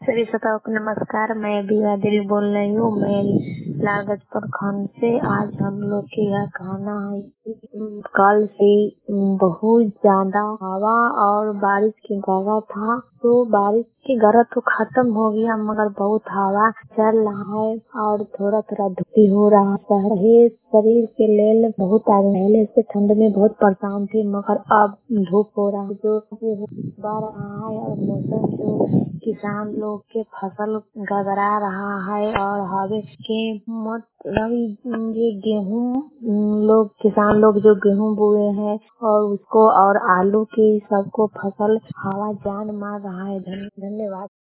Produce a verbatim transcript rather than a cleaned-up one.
सभी श्रोताओं को नमस्कार। मैं बीवा देवी बोल रही हूँ। मैं लागत पर खान से। आज हम लोग के यहाँ खाना है कि कल से बहुत ज्यादा हवा और बारिश की गरज था, तो बारिश की गरज तो खत्म हो गया मगर बहुत हवा चल रहा है और थोड़ा थोड़ा धूप हो रहा है। शरीर के लिए बहुत पहले से ठंड में बहुत परेशान थी मगर अब धूप हो रहा है जो बढ़ रहा है और मौसम जो किसान लोग के फसल गड़बड़ा रहा है और हवा के मतलब ये गेहूं लोग किसान लोग जो गेहूं बोए हैं और उसको और आलू की सबको फसल हवा जान मार रहा है। धन्यवाद।